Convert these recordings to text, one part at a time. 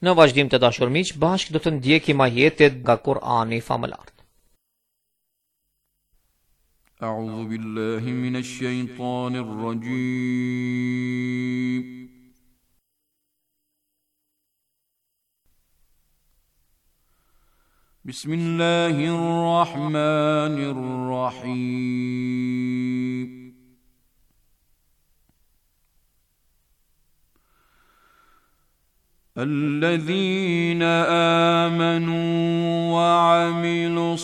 Në vazhdim të dashur miq, bashkë do të ndjekim ajetet nga Kur'ani famëlar. أعوذ بالله من الشيطان الرجيم بسم الله الرحمن الرحيم الذين آمنوا وعملوا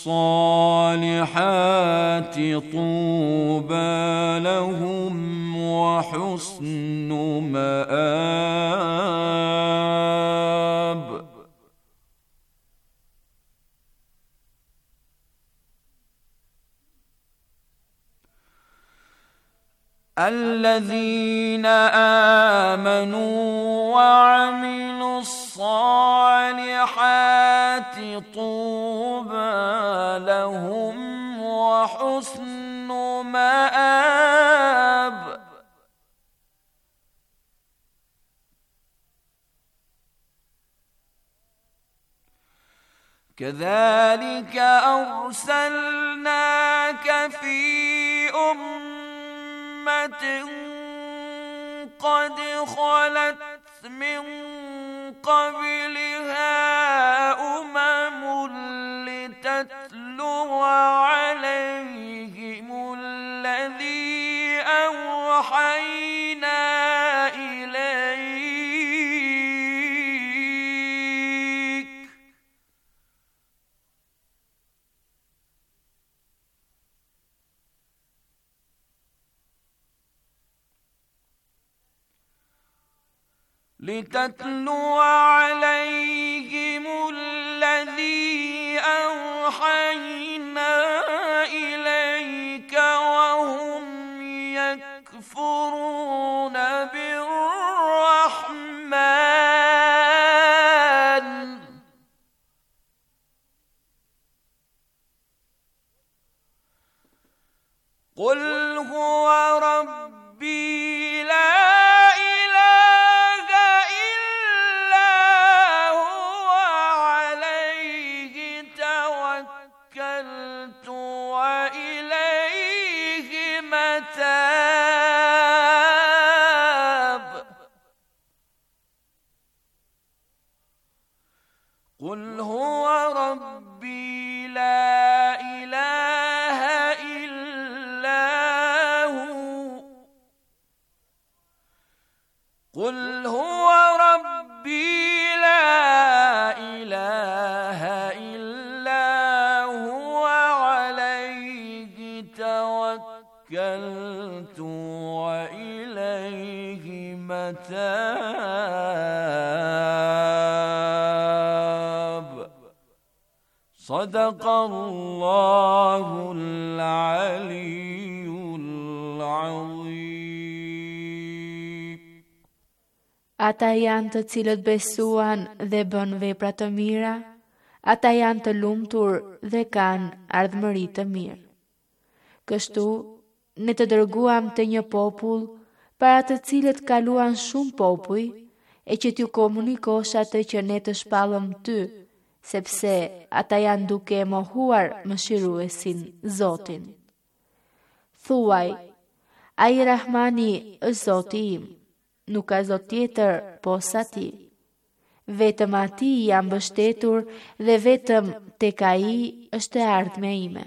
الصالحات طوبى لهم وحسن مآب الذين آمنوا وعملوا الصالحات طوبى لهم وحسن مآب كذلك أرسلناك في قد خلت من قبلها لتتلو عليهم الذي أوحينا إليك وهم يكفرون بالرحمن قل هو ربي لا قل هو ربي لا إله إلا هو قل هو ربي لا إله إلا هو عليه توكلت وإليه متاب صدق الله العلي العظيم. Ata janë të cilët besuan dhe bën vepra të mira, ata janë të lumtur dhe kanë ardhmëri të mirë. Kështu, ne të dërguam të një popull para të cilët kaluan shumë popuj, e që t'ju komunikosh atë që ne të shpallëm ty, sepse ata janë duke e mohuar mëshiruesin Zotin. Thuaj, ai Rahmani është Zoti im, nuk ka Zot tjetër posa ti. Vetëm atij jam mbështetur dhe vetëm tek ai është e ardhmja ime.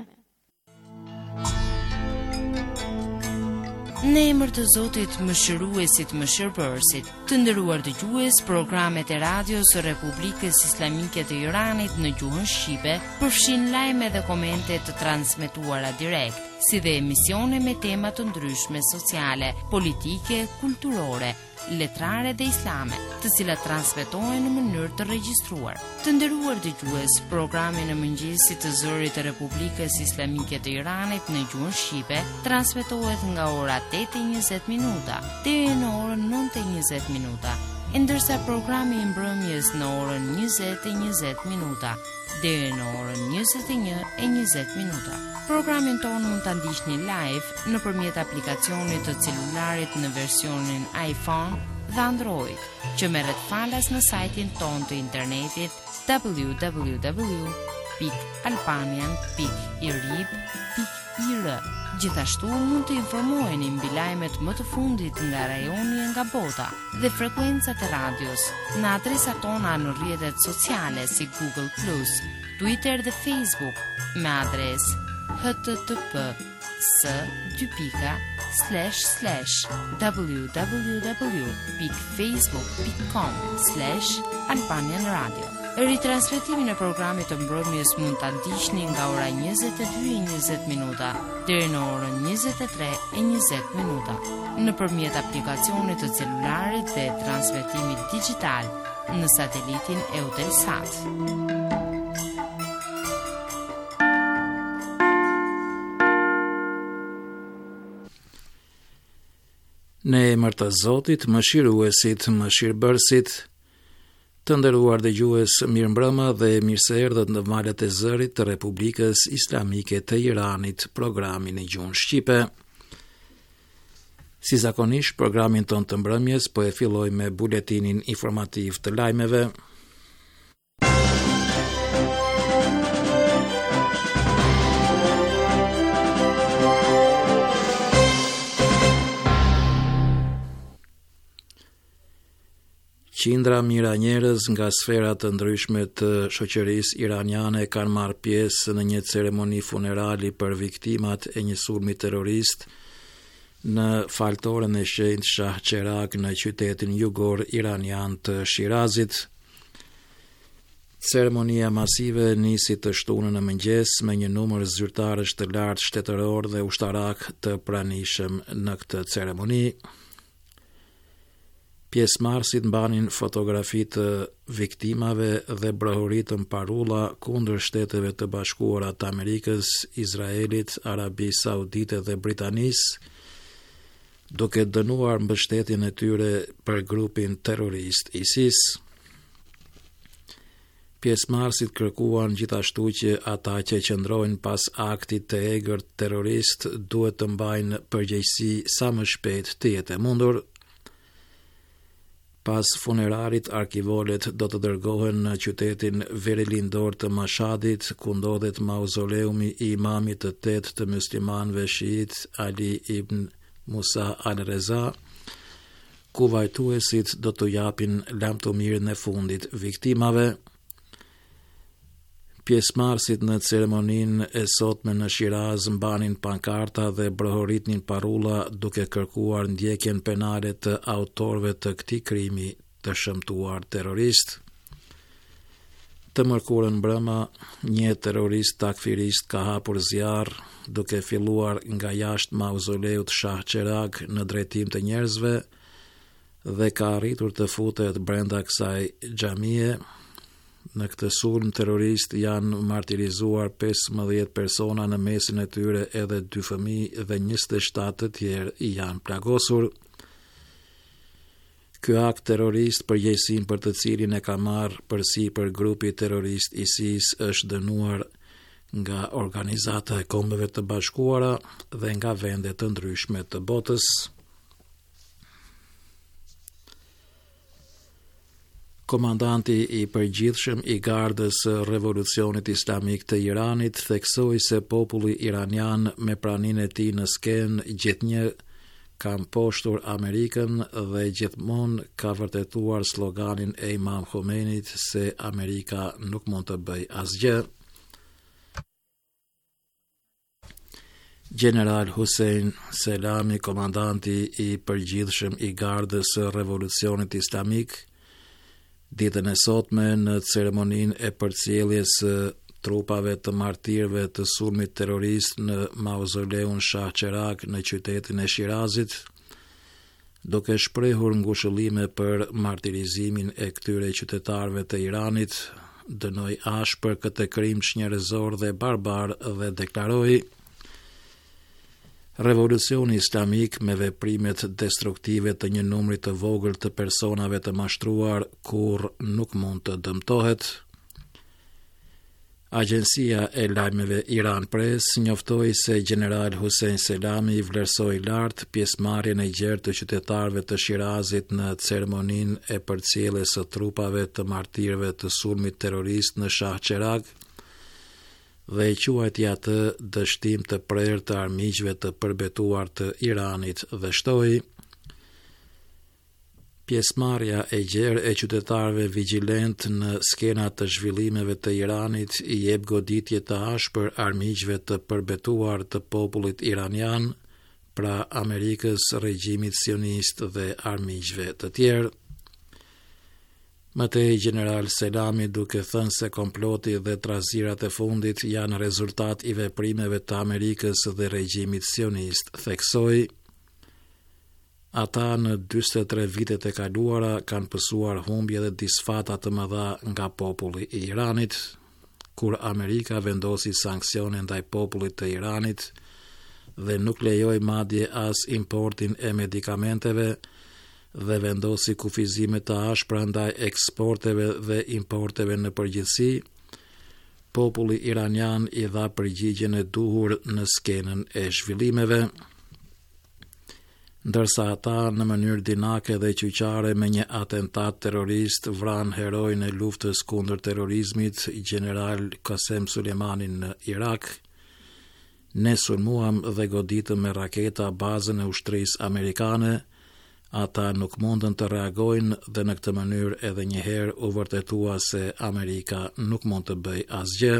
Në emër të Zotit mëshiruesit mëshirbërësit, të nderuar dëgjues, programet e radios së Republikës Islamike të Iranit në gjuhën shqipe përfshin lajme dhe komente të transmetuara direkt, si dhe emisione me tema të ndryshme sociale, politike, kulturore, letrare dhe islame, të cilat transmetohen në mënyrë të regjistruar. Të nderuar dëgjues, programi në mëngjesit të zërit të Republikës Islamike të Iranit në gjuhën shqipe transmetohet nga ora 8:20 deri në orën 9:20, ndërsa programi i mbrëmjes në orën 20:20 deri në orën 21:20. Programin tonë mund ta ndiqni live nëpërmjet aplikacionit të celularit në versionin iPhone dhe Android, që merret falas në sajtin ton të internetit www.albanian.irib.ir. Gjithashtu mund të informoheni mbi lajmet më të fundit nga rajoni e nga bota dhe frekuencat e radios në adresat tona në rrjetet sociale si Google+, Twitter dhe Facebook me adresë http://www.facebook.com/Albanian Radio. Ritransmetimin e programit të mbrëmjes mund ta ndiqni nga ora 22:20 deri në orën 23:20 nëpërmjet aplikacionit të celularit dhe transmetimit digjital në satelitin Eutelsat. Në emër të Zotit, mëshiruesit, mëshirbërësit, të nderuar dëgjues, mirëmbrëma dhe mirë se erdhët në valët e zërit të Republikës Islamike të Iranit, programin e gjuhën shqipe. Si zakonisht, programin ton të mbrëmjes po e filloj me buletinin informativ të lajmeve. Qindra mijëra njerëz nga sfera të ndryshme të shoqërisë iraniane kanë marrë pjesë në një ceremoni funerali për viktimat e një sulmi terrorist në faltoren e shenjtë Shah Cheragh në qytetin jugor iranian të Shirazit. Ceremonia masive nisi të shtunën në mëngjes me një numër zyrtarësh të lartë shtetëror dhe ushtarak të pranishëm në këtë ceremoni. Pjesëmarrësit mbanin fotografi të viktimave dhe brohuritën parulla kundër Shteteve të Bashkuara të Amerikës, Izraelit, Arabisë Saudite dhe Britanisë, duke dënuar mbështetjen e tyre për grupin terrorist ISIS. Pjesëmarrësit kërkuan gjithashtu që ata që qëndrojnë pas aktit të egërt terrorist duhet të mbajnë përgjegjësi sa më shpejt të jetë e mundur. Pas funerarit, arkivolet do të dërgohen në qytetin verilindor të Mashhadit, ku ndodhet mauzoleumi i imamit të 8 të muslimanëve shiit Ali ibn Musa al-Reza, ku vajtuesit do të japin lamtumirën e fundit viktimave. Pjesëmarrësit në ceremoninë e sotme në Shiraz mbanin pankarta dhe brohoritnin parulla duke kërkuar ndjekjen penale të autorëve të këtij krimi të shëmtuar terrorist. Të mërkurën mbrëma, një terrorist takfirist ka hapur zjarr duke filluar nga jashtë mauzoleut Shah Cheragh në drejtim të njerëzve dhe ka arritur të futet brenda kësaj xhamie. Në këtë sulm terrorist janë martirizuar 15 persona, në mesin e tyre edhe 2 fëmijë dhe 27 të tjerë janë plagosur. Ky akt terrorist, përgjegjësinë për të cilin e ka marrë përsipër grupi terrorist ISIS, është dënuar nga Organizata e Kombeve të Bashkuara dhe nga vende të ndryshme të botës. Komandanti i përgjithshëm i Gardës së Revolucionit Islamik të Iranit theksoi se populli iranian me praninë e tij në skenë gjithnjë ka mposhtur Amerikën dhe gjithmonë ka vërtetuar sloganin e Imam Khomeinit se Amerika nuk mund të bëjë asgjë. General Hussein Selami, komandanti i përgjithshëm i Gardës së Revolucionit Islamik, ditën e sotme në ceremoninë e përcjelljes së trupave të martirëve të sulmit terrorist në mauzoleun Shah Cheragh në qytetin e Shirazit, duke shprehur ngushëllime për martirizimin e këtyre qytetarëve të Iranit, dënoi ashpër këtë krim njerëzor dhe barbar dhe deklaroi: Revolucioni islamik me veprimet destruktive të një numri të vogël të personave të mashtruar kur nuk mund të dëmtohet. Agjencia e lajmeve Iran Press njoftoi se General Hussein Selami vlerësoi lart pjesëmarrjen e gjerë të qytetarëve të Shirazit në ceremoninë e përcjelljes së trupave të martirëve të sulmit terrorist në Shah Cheragh dhe e quajti atë dështim të prerë të armiqve të përbetuar të Iranit dhe shtoi: pjesëmarrja e gjerë e qytetarëve vigjilent në skenat të zhvillimeve të Iranit i jep goditje të ashpër armiqve të përbetuar të popullit iranian, pra Amerikës, regjimit sionist dhe armiqve të tjerë. Mëtej General Selami, duke thënë se komploti dhe trazirat e fundit janë rezultat i veprimeve të Amerikës dhe regjimit sionist, theksoi: ata në 43 vitet e kaluara kanë pësuar humbje dhe disfata të mëdha nga populli i Iranit. Kur Amerika vendosi sanksione ndaj popullit të Iranit dhe nuk lejoi madje as importin e medikamenteve dhe vendosi kufizime të ashpra ndaj eksporteve dhe importeve në përgjithësi, populli iranian i dha përgjigjen e duhur në skenën e zhvillimeve, ndërsa ata në mënyrë dinake dhe kyçare me një atentat terrorist vran heroin e luftës kundër terrorizmit, General Qasem Sulejmanin në Irak. Ne sulmuam dhe goditëm me raketa bazën e ushtrisë amerikane. Ata nuk mundën të reagojnë dhe në këtë mënyrë edhe një herë u vërtetua se Amerika nuk mund të bëjë asgjë.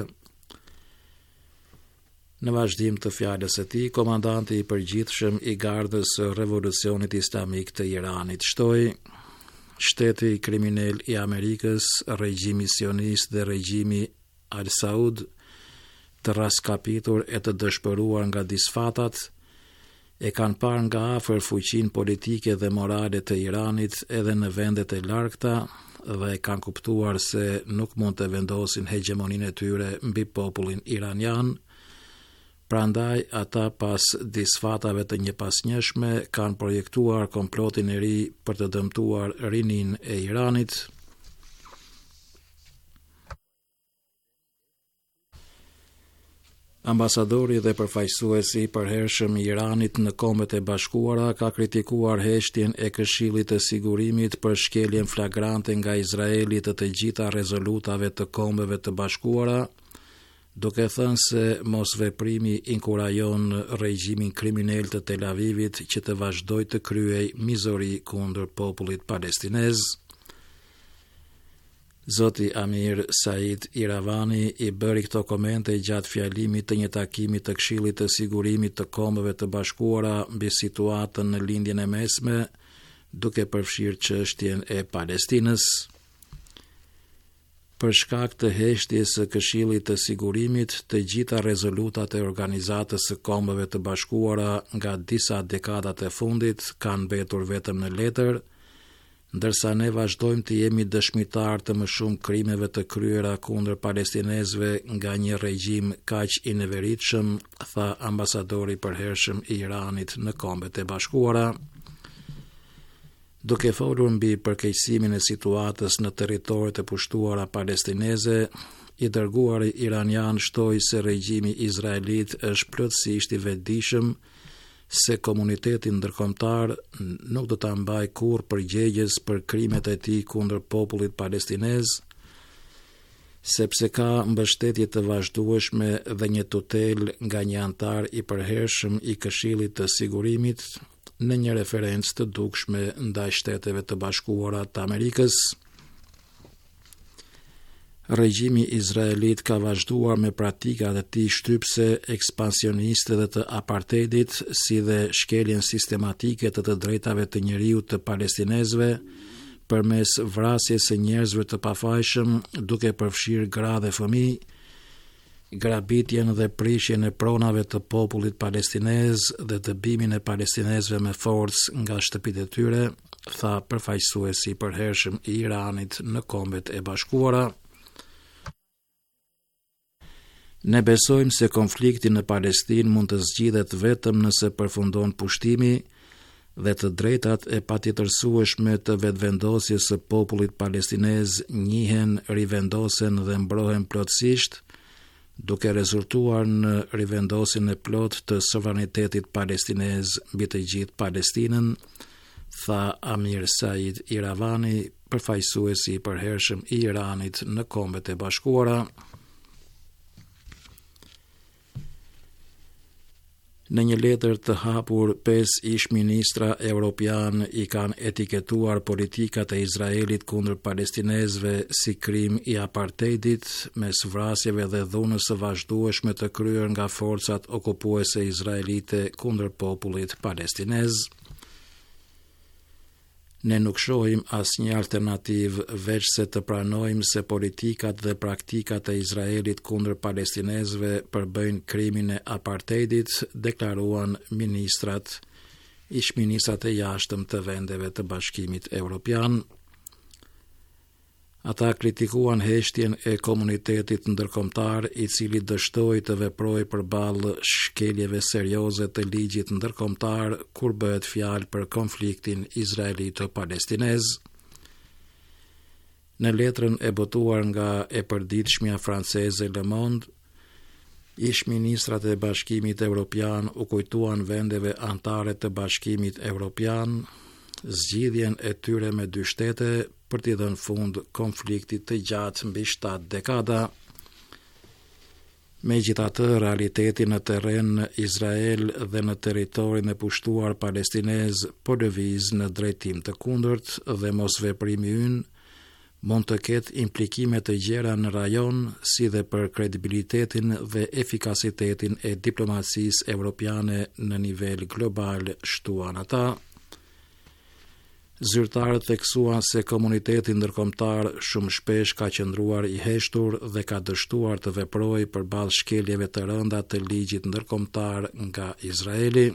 Në vazhdim të fjalës së tij, komandanti i përgjithshëm i Gardës së Revolucionit Islamik të Iranit shtoi: shteti kriminal i Amerikës, regjimi sionist dhe regjimi Al Saud, të raskapitur e të dëshpëruar nga disfatat, e kanë parë nga afër fuqinë politike dhe morale të Iranit edhe në vendet e largëta dhe kanë kuptuar se nuk mund të vendosin hegemoninë e tyre mbi popullin iranian. Prandaj ata pas disfatave të njëpasnjëshme kanë projektuar komplotin e ri për të dëmtuar rinin e Iranit. Ambasadori dhe përfaqësuesi i përhershëm i Iranit në Kombet e Bashkuara ka kritikuar heshtjen e Këshillit të Sigurimit për shkeljen flagrante nga Izraeli të gjitha rezolutave të Kombeve të Bashkuara, duke thënë se mosveprimi inkurajon regjimin kriminal të Tel Avivit që të vazhdojë të kryej mizori kundër popullit palestinez. Zoti Amir Said Iravani i bëri këto komente gjatë fjalimit të një takimi të Këshillit të Sigurimit të Kombeve të Bashkuara mbi situatën në lindjen e mesme, duke përfshirë çështjen e Palestinës. Për shkak të heshtjes së Këshillit të Sigurimit, të gjitha rezolutat e Organizatës së Kombeve të Bashkuara nga disa dekadat e fundit kanë mbetur vetëm në letër, ndërsa ne vazhdojmë të jemi dëshmitar të më shumë krimeve të kryera kundër palestinezëve nga një regjim kaq i neveritshëm, tha ambasadori i përhershëm i Iranit në Kombet e Bashkuara. Duke folur mbi përkeqësimin e situatës në territoret e pushtuara palestineze, i dërguari iranian shtoi se regjimi izraelit është plotësisht i vetëdijshëm se komuniteti ndërkombëtar nuk do ta mbajë kurrë përgjegjës për krimet e tij kundër popullit palestinez, sepse ka mbështetje të vazhdueshme dhe një tutel nga një antar i përhershëm i Këshillit të Sigurimit, në një referencë të dukshme ndaj Shteteve të Bashkuara të Amerikës. Regjimi izraelit ka vazhduar me pratikat e tij shtypse, ekspansioniste dhe të apartheidit, si dhe shkeljen sistematike të drejtave të njeriut të palestinezëve përmes vrasjes së njerëzve të pafajshëm, duke përfshirë gra dhe fëmijë, grabitjen dhe prishjen e pronave të popullit palestinez dhe dëbimin e palestinezëve me forcë nga shtëpitë e tyre, tha përfaqësuesi i përhershëm i Iranit në Kombet e Bashkuara. Ne besojmë se konflikti në Palestinë mund të zgjidhet vetëm nëse përfundon pushtimi dhe të drejtat e patjetërsueshme të vetëvendosjes së popullit palestinez njihen, rivendosen dhe mbrohen plotësisht, duke rezultuar në rivendosjen e plot të sovranitetit palestinez mbi të gjithë Palestinën, tha Amir Said Iravani, përfaqësuesi i përhershëm i Iranit në Kombet e Bashkuara. Në një letër të hapur, 5 ish-ministra evropian i kanë etiketuar politikat e Izraelit kundër palestinezëve si krim i apartheidit, mes vrasjeve dhe dhunës së vazhdueshme të kryer nga forcat okupuese izraelite kundër popullit palestinez. Ne nuk shohim asnjë alternativë veç se të pranojmë se politikat dhe praktikat e Izraelit kundër palestinezëve përbëjnë krimin e apartheidit, deklaruan ish-ministrat e jashtëm të vendeve të Bashkimit Evropian. Ata kritikuan heshtjen e komunitetit ndërkombëtar, i cili dështoi të veprojë përballë shkeljeve serioze të ligjit ndërkombëtar kur bëhet fjalë për konfliktin izraelito-palestinez. Në letrën e botuar nga e përditshmja franceze Le Monde, ish-ministrat e Bashkimit Evropian u kujtuan vendeve anëtare të Bashkimit Evropian zgjidhjen e tyre me 2 shtete për t'i dhënë fund konfliktit të gjatë mbi 7 dekada. Megjithatë, realiteti në terren në Izrael dhe në territorin e pushtuar palestinez po lëviz në drejtim të kundërt dhe mosveprimi ynë mund të ketë implikime të gjera në rajon, si dhe për kredibilitetin dhe efikasitetin e diplomacisë evropiane në nivel global, shtuan ata. Zyrtarët theksuan se komuniteti ndërkombëtar shumë shpesh ka qëndruar i heshtur dhe ka dështuar të veprojë përballë shkeljeve të rënda të ligjit ndërkombëtar nga Izraeli.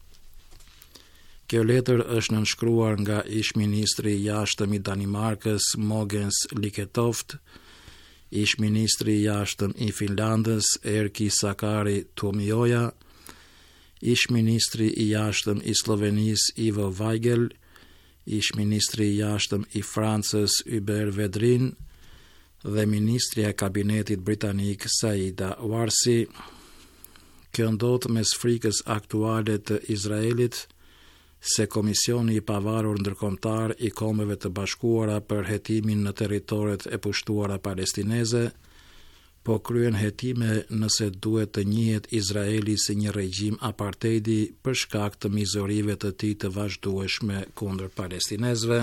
Kjo letër është nënshkruar nga ish-ministri i jashtëm i Danimarkës Mogens Lykketoft, ish-ministri i jashtëm i Finlandës Erkki Sakari Tuomioja, ish-ministri i jashtëm i Slovenisë Ivo Vajgel, ish-ministri i jashtëm i Francës Hubert Vedrin dhe ministrja e kabinetit britanik Saida Warsi. Kjo ndodh mes frikës aktuale të Izraelit se Komisioni i Pavarur Ndërkombëtar i Kombeve të Bashkuara për hetimin në territoret e pushtuara palestineze po kryen hetime nëse duhet të njihet Izraeli si një regjim apartheidi për shkak të mizorive të tij të vazhdueshme kundër palestinezëve.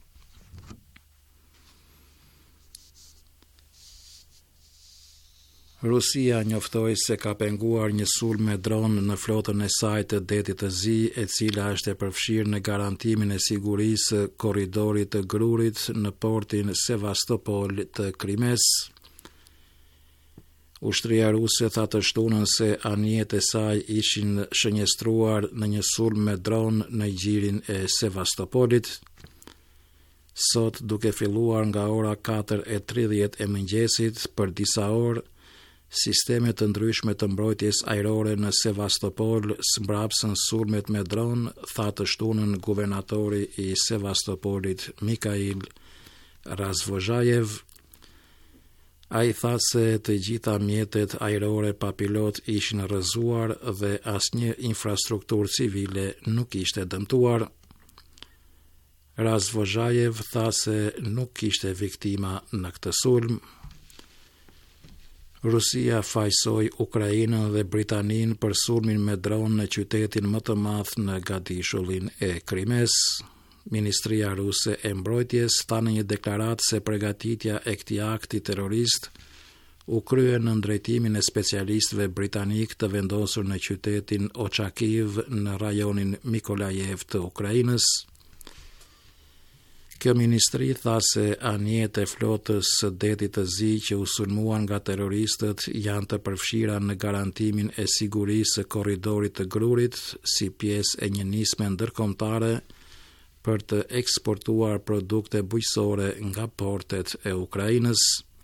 Rusia njoftoi se ka penguar një sulm me dron në flotën e saj të Detit të Zi, e cila është e përfshirë në garantimin e sigurisë së korridorit të grurit në portin Sevastopol të Krimes. Ushtria ruse tha të shtunën se anijet e saj ishin shënjestruar në një sulm me dron në gjirin e Sevastopolit. Sot, duke filluar nga ora 4:30 e mëngjesit për disa orë, sisteme të ndryshme të mbrojtjes ajrore në Sevastopol mbrapsën sulmet me dron, tha të shtunën guvernatori i Sevastopolit Mikhail Razvozhajev. Ai tha se të gjitha mjetet ajrore pa pilot ishin rrëzuar dhe asnjë infrastrukturë civile nuk ishte dëmtuar. Razvozhajev tha se nuk kishte viktima në këtë sulm. Rusia fajsoi Ukrainën dhe Britaninë për sulmin me dron në qytetin më të madh në Gadishullin e Krimes. Ministria ruse e mbrojtjes tha në një deklaratë se përgatitja e këtij akti terrorist u krye në drejtimin e specialistëve britanik të vendosur në qytetin Ochakiv në rajonin Mikolajev të Ukrainës. Kjo ministri tha se anijet e flotës së Detit të Zi që u sulmuan nga terroristët janë të përfshira në garantimin e sigurisë së korridorit të grurit si pjesë e një nisme ndërkombëtare për të eksportuar produkte bujqësore nga portet e Ukrainës.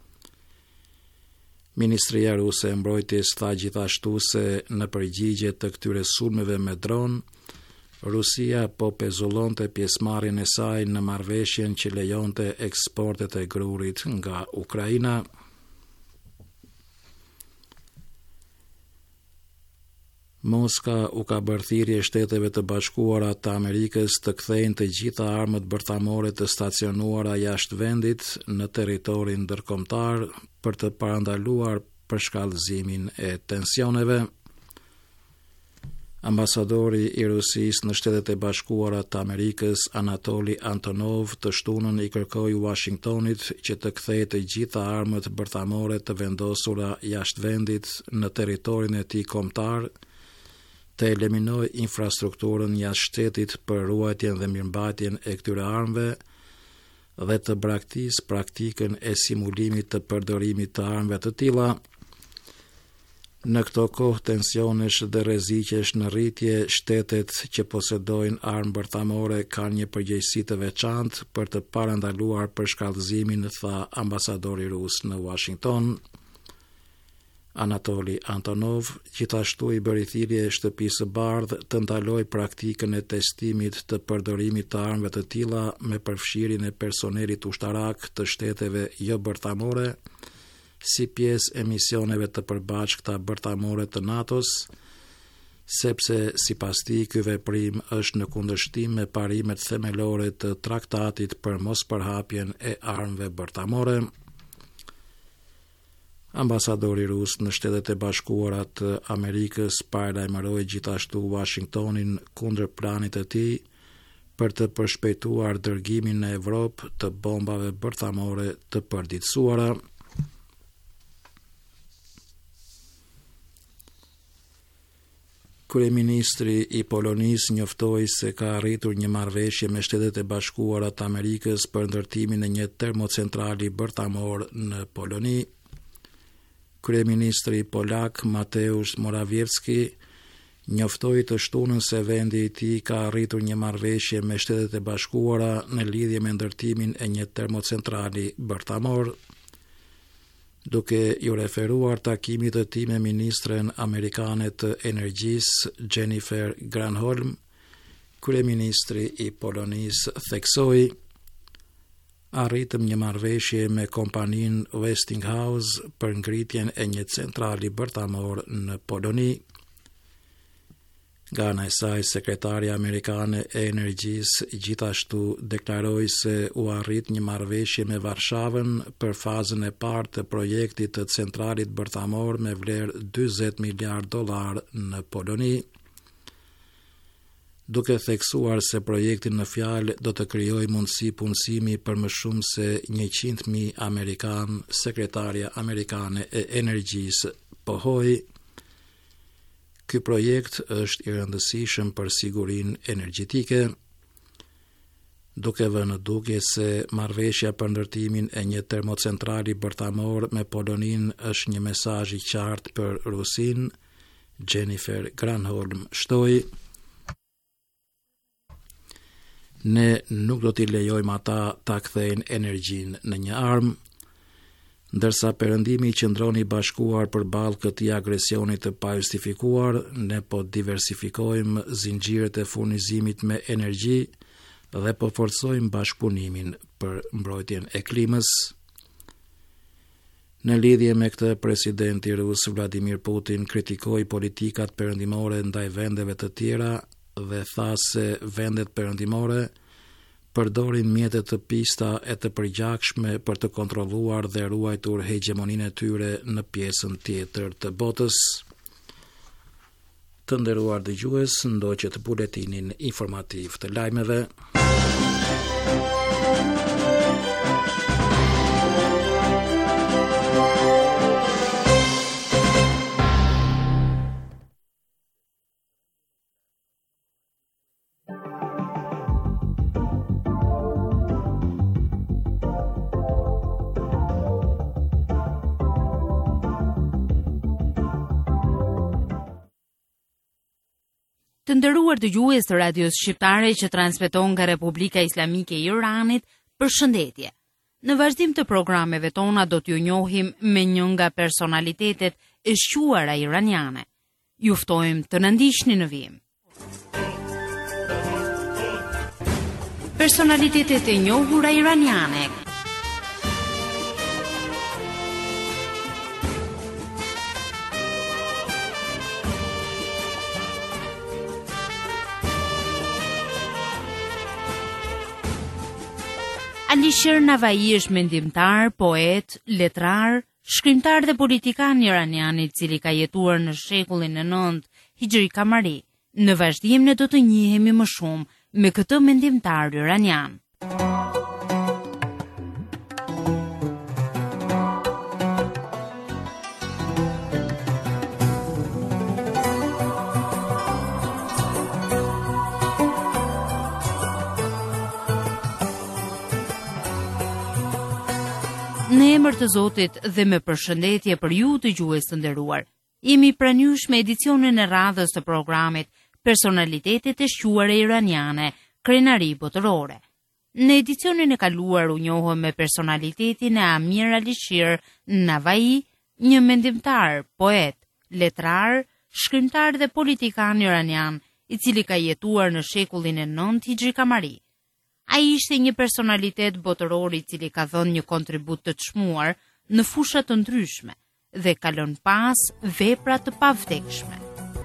Ministria ruse e mbrojtjes tha gjithashtu se në përgjigje të këtyre sulmeve me dron, Rusia po pezullonte pjesëmarrjen e saj në marrëveshjen që lejonte eksportet e grurit nga Ukraina. Moska u ka bërë thirrje Shteteve të Bashkuara të Amerikës të kthejnë të gjitha armët bërtamore të stacionuara jashtë vendit në territorin ndërkombëtar për të parandaluar përshkallëzimin e tensioneve. Ambasadori i Rusisë në Shtetet e Bashkuara të Amerikës, Anatoli Antonov, të shtunën i kërkoi Washingtonit që të kthejë të gjitha armët bërtamore të vendosura jashtë vendit në territorin e tij kombëtar, të eliminojë infrastrukturën jashtë shtetit për ruajtjen dhe mirëmbajtjen e këtyre armëve dhe të braktisë praktikën e simulimit të përdorimit të armëve të tilla. Në këto kohë tensionesh dhe rreziqesh në rritje, shtetet që posedojnë armë bërtamore kanë një përgjegjësi të veçantë për të parandaluar përshkallëzimin, tha ambasadori rus në Washington. Anatoli Antonov gjithashtu i bëri thirrje Shtëpisë së Bardhë të ndalojë praktikën e testimit të përdorimit të armëve të tilla me përfshirjen e personelit ushtarak të shteteve jo bërtamore, si pjesë e misioneve të përbashkëta bërtamore të NATO-s, sepse sipas tij ky veprim është në kundërshtim me parimet themelore të traktatit për mospërhapjen e armëve bërtamore. Ambasadori rus në Shtetet e Bashkuara të Amerikës paralajmëroi gjithashtu Washingtonin kundër planit të tij për të përshpejtuar dërgimin në Evropë të bombave bërtamore të përditësuara. Kryeministri i Polonisë njoftoi se ka arritur një marrëveshje me Shtetet e Bashkuara të Amerikës për ndërtimin e një termocentrali bërtamor në Poloni. Kryeministri polak Mateusz Morawiecki njoftoi të shtunën se vendi i tij ka arritur një marrëveshje me Shtetet e Bashkuara në lidhje me ndërtimin e një termocentrali bërtamor. Duke ju referuar takimit të tij me ministren amerikane të energjisë Jennifer Granholm, kryeministri i Polonisë theksoi: arritëm një marrëveshje me kompaninë Westinghouse për ngritjen e një centrali bërtamor në Poloni. Nga ana e saj, sekretarja amerikane e energjisë gjithashtu deklaroi se u arrit një marrëveshje me Varshavën për fazën e parë të projektit të centralit bërtamor me vlerë $40 miliard në Poloni. Duke theksuar se projekti në fjalë do të krijojë mundësi punësimi për më shumë se 100.000 amerikanë, sekretarja amerikane e energjisë pohoi: ky projekt është i rëndësishëm për sigurinë energjetike. Duke vënë në dukje se marrëveshja për ndërtimin e një termocentrali bërtamor me Polonin është një mesazh i qartë për Rusinë, Jennifer Granholm shtoi: ne nuk do t'i lejojmë ata ta kthejnë energjinë në një armë. Ndërsa perëndimi i qendroni i bashkuar përballë këtij agresioni të pajustifikuar, ne po diversifikojmë zinxhiret e furnizimit me energji dhe po forcojmë bashkëpunimin për mbrojtjen e klimës. Në lidhje me këtë, presidenti rus Vladimir Putin kritikoi politikat perëndimore ndaj vendeve të tjera dhe tha se vendet perëndimore përdorin mjete të pista e të përgjakshme për të kontrolluar dhe ruajtur hegemoninë e tyre në pjesën tjetër të botës. Të nderuar dëgjues, ndoqët buletinin informativ të lajmeve. Të nderuar dëgjues të Radios Shqiptare që transmeton nga Republika Islamike e Iranit, përshëndetje. Në vazhdim të programeve tona do t'ju njohim me një nga personalitetet e shquara iraniane. Ju ftojmë të na ndiqni në vijim. Personalitetet e njohura iraniane. Alisher Navai është mendimtar, poet, letrar, shkrimtar dhe politikan iranian I cili ka jetuar në shekullin e 9 Hijri Kamari. Në vazhdim ne do të njihemi më shumë me këtë mendimtar iranian. Në emër të Zotit dhe me përshëndetje për ju të gjues të nderuar, jemi pranuar me edicionin e radhës të programit Personalitetet e shquara iraniane, krenari botërore. Në edicionin e kaluar u njohëm me personalitetin e Amir Alisher Navai, një mendimtar, poet, letrar, shkrimtar dhe politikan iranian, I cili ka jetuar në shekullin e 9 Hijri Kamari. Ai ishte një personalitet botëror I cili ka dhënë një kontribut të çmuar në fusha të ndryshme dhe ka lënë pas vepra të pavdekshme.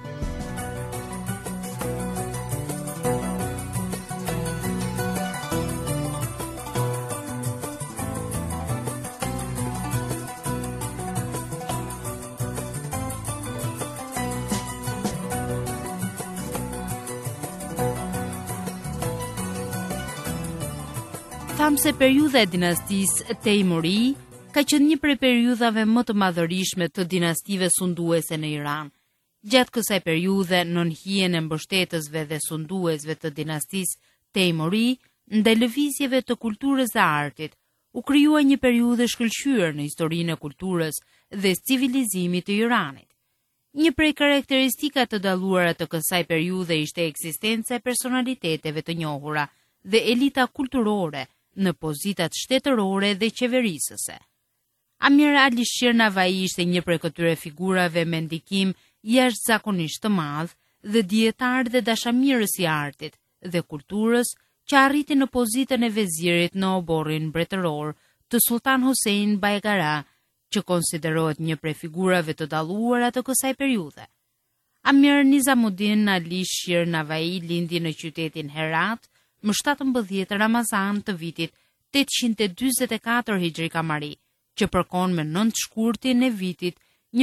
Thamë se periudha e dinastisë Teimuri ka qenë një prej periudhave më të madhërishme të dinastive sunduese në Iran. Gjatë kësaj periudhe, nën hijen e mbështetësve dhe sunduesve të dinastisë Teimuri, ndaj lëvizjeve të kulturës dhe artit, u krijua një periudhë shkëlqyer në historinë e kulturës dhe civilizimit të Iranit. Një prej karakteristikat të dalluara të kësaj periudhe ishte ekzistenca e personaliteteve të njohura dhe elita kulturore në pozitat shtetërore dhe qeverisëse. Amir Alisher Navai ishte një prej këtyre figurave me ndikim jashtëzakonisht të madh dhe dietar dhe dashamirës I artit dhe kulturës që arriti në pozitën e vezirit në oborrin mbretëror të Sultan Hossein Baigara, që konsiderohet një prej figurave të dalluara të kësaj periudhe. Amir Nizamuddin Alisher Navai lindi në qytetin Herat më 17 Ramazan të vitit 844 Hijri Kamari, që përkon me 9 shkurtin e vitit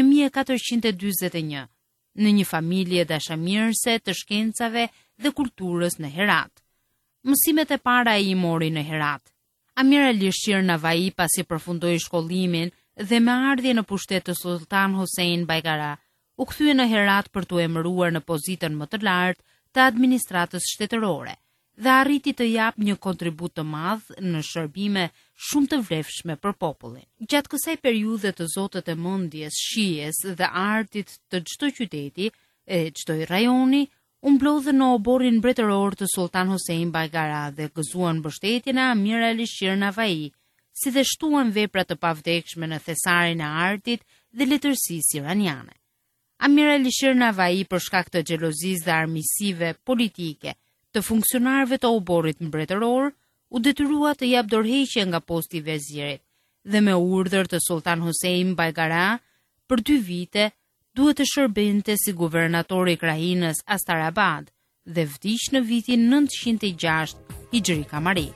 1441, në një familje dashamirëse të shkencave dhe kulturës në Herat. Mësimet e para I mori në Herat. Amir Alisher Navai pasi përfundoi shkollimin dhe me ardhje në pushtet të Sultan Hossein Baigara, u kthye në Herat për t'u emëruar në pozitën më të lartë të administratës shtetërore dhe arriti të jap një kontribut të madh në shërbime shumë të vlefshme për popullin. Gjatë kësaj periudhe të zotët e mendjes, shijes dhe artit të çdo qyteti e çdo rajoni u mblodhën në oborrin mbretëror të Sultan Hossein Baigara dhe gëzuan mbështetjen e Amir Alisher Navai, si dhe shtuan vepra të pavdekshme në thesarin e artit dhe letërsisë iraniane. Amir Alisher Navai, për shkak të xhelozisë dhe armiqësive politike të funksionarëve të oborrit mbretëror, u detyrua të jap dorëheqje nga posti I vezirit dhe me urdhër të Sultan Hossein Baigara, për 2 vite duhet të shërbente si guvernator I krahinës Astarabad dhe vdiq në vitin 906 Hijri Kamari.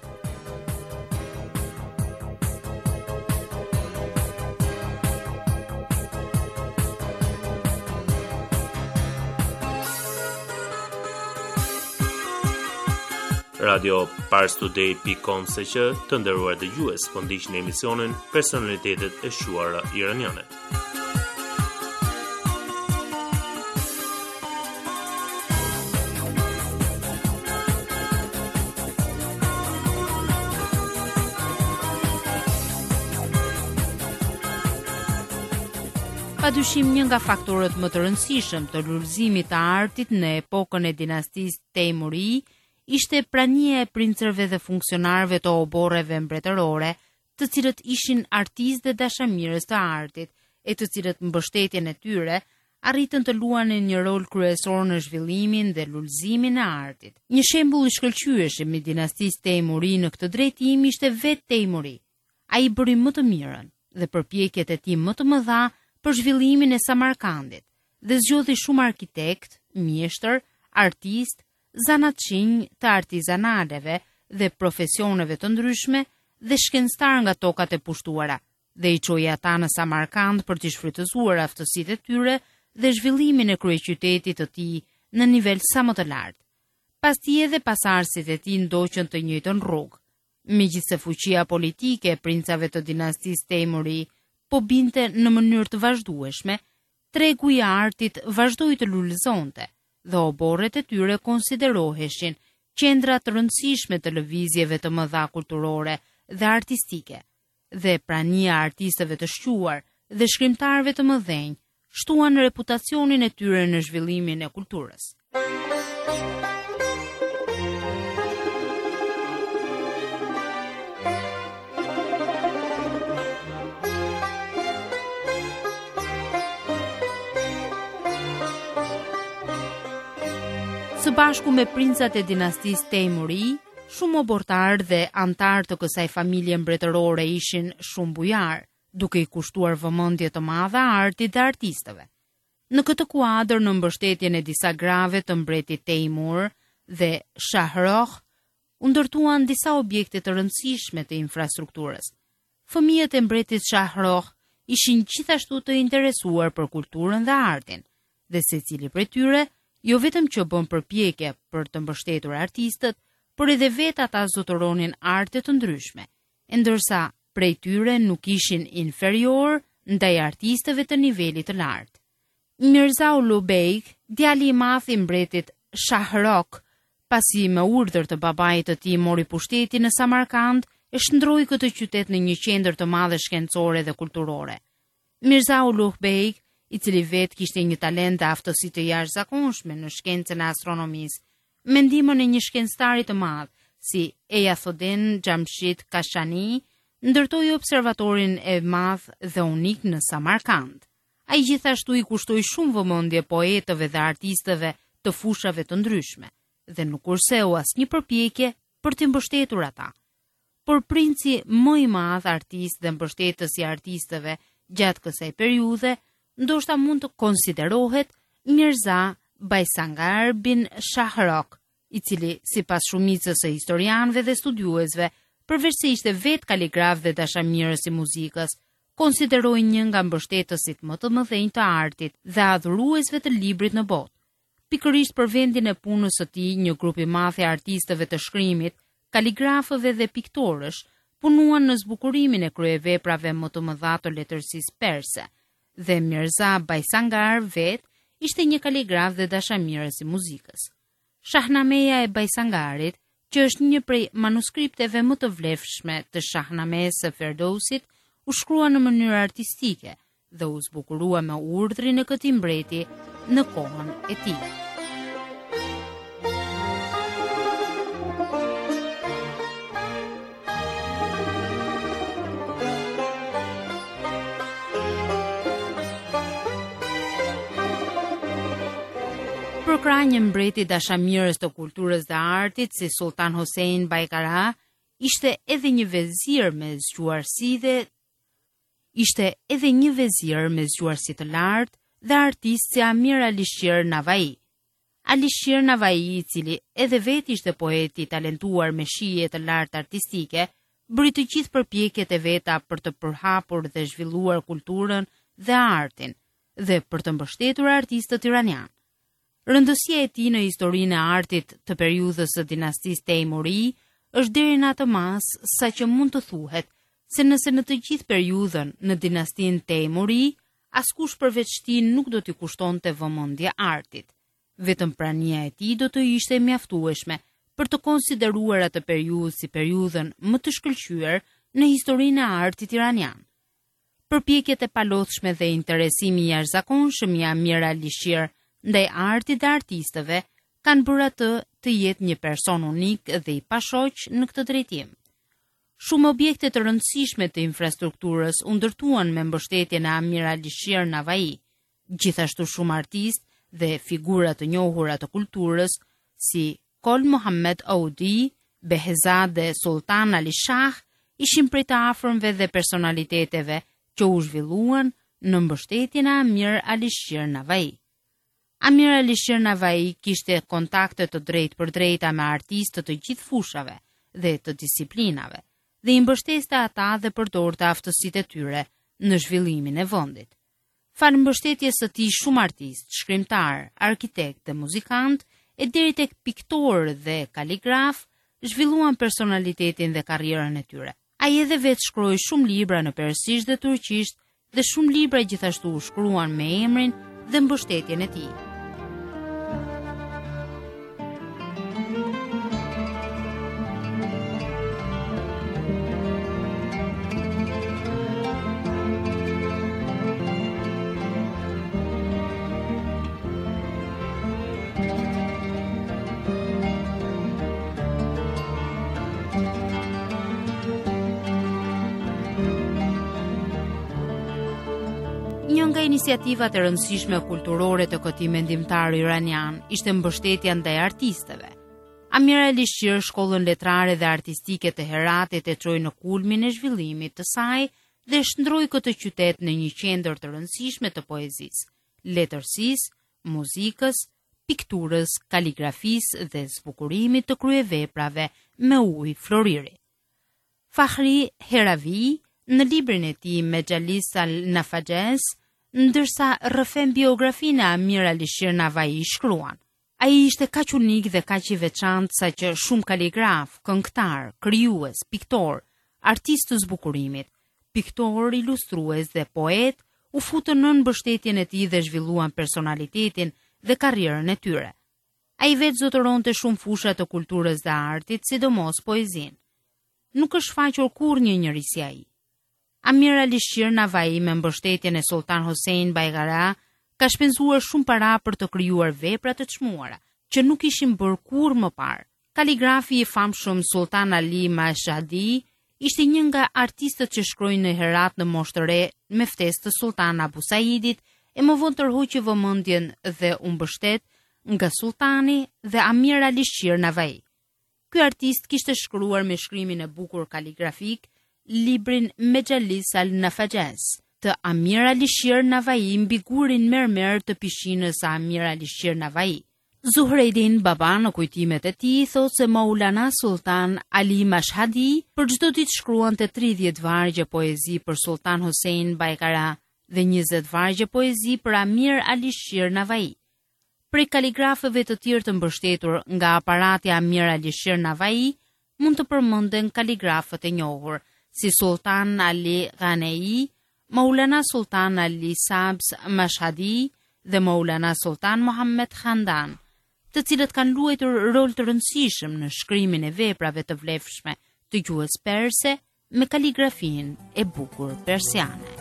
Radio Parstoday.com se që të nderuar dëgjues, po ndiqni emisionin Personalitetet e shquara iraniane. Padyshim një nga faktorët më të rëndësishëm të lullëzimit të artit në epokën e dinastisë Teimuri ishte prania e princërve dhe funksionarëve të oborreve mbretërore, të cilët ishin artistë dhe dashamirës të artit, e të cilët mbështetjen e tyre arritën të luanin një rol kryesor në zhvillimin dhe lullëzimin e artit. Një shembull I shkëlqyeshëm I dinastisë Teimuri në këtë drejtim ishte vetë Teimuri. Ai bëri më të mirën dhe përpjekjet e tij më të mëdha për zhvillimin e Samarkandit dhe zgjodhi shumë arkitekt, mjeshtër, artist, zanatçinj të artizanaleve dhe profesioneve të ndryshme dhe shkencëtar nga tokat e pushtuara, dhe i çoi ata në Samarkand për të shfrytëzuar aftësitë e tyre dhe zhvillimin e kryeqytetit të tij në nivel sa më të lartë. Pasti edhe pasardhësit e tij ndoqën të njëjtën rrugë. Megjithse fuqia politike e princave të dinastisë Temuri po binte në mënyrë të vazhdueshme, tregu i artit vazhdoi të lulëzonte dhe oborret e tyre konsideroheshin qendra të rëndësishme të lëvizjeve të mëdha kulturore dhe artistike, dhe prania e artistëve të shquar dhe shkrimtarëve të mëdhenj shtuan reputacionin e tyre në zhvillimin e kulturës. Së bashku me princat e dinastisë Temuri, shumë obortar dhe antar të kësaj familje mbretërore ishin shumë bujar, duke i kushtuar vëmendje të madhe artit dhe artistëve. Në këtë kuadër, në mbështetjen e disa grave të mbretit Temur dhe Shahrokh, u ndërtuan disa objekte të rëndësishme të infrastrukturës. Fëmijët e mbretit Shahrokh ishin gjithashtu të interesuar për kulturën dhe artin, dhe secili prej tyre jo vetëm që bën përpjekje për të mbështetur artistët, por edhe vetë ata zotëronin arte të ndryshme, ndërsa prej tyre nuk ishin inferior ndaj artistëve të nivelit të lartë. Mirza Ulugh Beg, djali i madh i mbretit Shahrokh, pasi me urdhër të babait të tij mori pushtetin në Samarkand, e shndroi këtë qytet në një qendër të madhe shkencore dhe kulturore. Mirza Ulugh Beg, i cili vetë kishte një talent dhe aftësi të jashtëzakonshme në shkencën e astronomisë, me ndihmën e një shkencëtari të madh si Eyathoddin Jamshid Kashani, ndërtoi observatorin e madh dhe unik në Samarkand. Ai gjithashtu i kushtoi shumë vëmendje poetëve dhe artistëve të fushave të ndryshme, dhe nuk kurseu asnjë përpjekje për të mbështetur ata. Por princi më i madh artist dhe mbështetës i artistëve gjatë kësaj periudhe ndoshta mund të konsiderohet Mirza Bajsangar bin Shahrokh, i cili, sipas shumicës së historianëve dhe studiuesve, përveç se ishte vetë kaligraf dhe dashamirës i muzikës, konsiderohej një nga mbështetësit më të mëdhenj të artit dhe adhuruesve të librit në botë. Pikërisht për vendin e punës së tij, një grup i madh i artistëve të shkrimit, kaligrafëve dhe piktorësh punuan në zbukurimin e kryeveprave më të mëdha të letërsisë perse, dhe Mirza Bajsangar vetë ishte një kaligraf dhe dashamirës i muzikës. Shahnameja e Bajsangarit, që është një prej manuskripteve më të vlefshme të Shahnamesë së Ferdowsit, u shkrua në mënyrë artistike dhe u zbukurua me urdhrin e këtij mbreti në kohën e tij. Për krah një mbreti dashamirës të kulturës dhe artit si Sultan Hossein Baykara, ishte edhe një vezir me zgjuarsi të lartë dhe artist si Amir Alishir Navai. Alishir Navai, i cili edhe vetë ishte poet i talentuar me shije të lartë artistike, bëri të gjithë përpjekjet e veta për të përhapur dhe zhvilluar kulturën dhe artin dhe për të mbështetur artistët iranian. Rëndësia e tij në historinë e artit të periudhës së dinastisë Temuri është deri në atë mas sa që mund të thuhet se nëse në të gjithë periudhën në dinastinë Temuri, askush përveç tij nuk do t'i kushtonte vëmendje artit. Vetëm prania e tij do të ishte mjaftueshme për të konsideruar atë periudhë si periudhën më të shkëlqyer në historinë e artit iranian. Përpjekjet e palodhshme dhe interesimi i jashtëzakonshëm i Amir Alishir ndaj artit dhe artistëve kanë bërë atë të jetë një person unik dhe i pashoq në këtë drejtim. Shumë objekte të rëndësishme të infrastrukturës u ndërtuan me mbështetjen e Amir Alishir Navai, gjithashtu shumë artistë dhe figura të njohura të kulturës si Kol Mohammed Audi, Behzad dhe Sultan Ali Shah ishin prej të afërmve dhe personaliteteve që u zhvilluan në mbështetjen e Amir Alishir Navai. Amir Alishir Navai kishte kontakte të drejtë për drejta me artistë të gjithë fushave dhe të disiplinave, dhe i mbështeste ata dhe përdorte aftësitë e tyre në zhvillimin e vendit. Falëmbështetjes së tij shumë artist, shkrimtar, arkitekt dhe muzikant, e deri tek piktor dhe kaligraf, zhvilluan personalitetin dhe karrierën e tyre. Ai edhe vetë shkroi shumë libra në persisht dhe turqisht dhe shumë libra gjithashtu shkruan me emrin dhe mbështetjen e tij. Një nga iniciativat e rëndësishme kulturore të këtij mendimtar iranian ishte mbështetja ndaj artistëve. Amir Alishir shkollën letrare dhe artistike të Heratit e çoi në kulmin e zhvillimit të saj dhe shndroi këtë qytet në një qendër të rëndësishme të poezisë, letërsisë, muzikës, pikturës, kaligrafisë dhe zbukurimit të kryeveprave me ujë floriri. Fahri Heravi, në librin e tij Mejalis al-Nafajes, ndërsa rrëfen biografinë e Amir Alishir Navai shkruan: ai ishte kaq unik dhe kaq i veçantë sa që shumë kaligraf, këngëtar, krijues, piktor, artist të zbukurimit, piktor, ilustrues dhe poet u futën në mbështetjen e tij dhe zhvilluan personalitetin dhe karrierën e tyre. Ai vetë zotëronte shumë fusha të kulturës dhe artit, sidomos poezinë. Nuk është faqur kurrë njëri si ai. Amir Alishir Navai, me mbështetjen e Sultan Hossein Baigara, ka shpenzuar shumë para për të krijuar vepra të çmuara, që nuk ishin bërë kurrë më parë. Kaligrafi i famshëm Sultan Ali Mashhadi ishte një nga artistët që shkruajnë në Herat në moshë të re me ftesë të Sultan Abu Saidit, e më vonë tërhoqi vëmendjen dhe u mbështet nga sultani dhe Amir Alishir Navai. Ky artist kishte shkruar me shkrimin e bukur kaligrafik librin Mejalis al-Nafajes të Amir Alishir Navai mbi gurin mermer të pishinës së Amir Alishir Navai. Zuhreddin Baba në kujtimet e tij thotë se Maulana Sultan Ali Mashhadi për çdo ditë shkruante 30 vargje poezi për Sultan Hossein Baigara dhe 20 vargje poezi për Amir Alishir Navai. Prej kaligrafëve të tjerë të mbështetur nga aparati Amir Alishir Navai, mund të përmenden kaligrafët e njohur si Sultan Ali Ghanei, Maulana Sultan Ali Sabs Mashhadi dhe Maulana Sultan Mohammed Khandan, të cilët kanë luajtur rol të rëndësishëm në shkrimin e veprave të vlefshme të gjuhës perse me kaligrafinë e bukur persiane.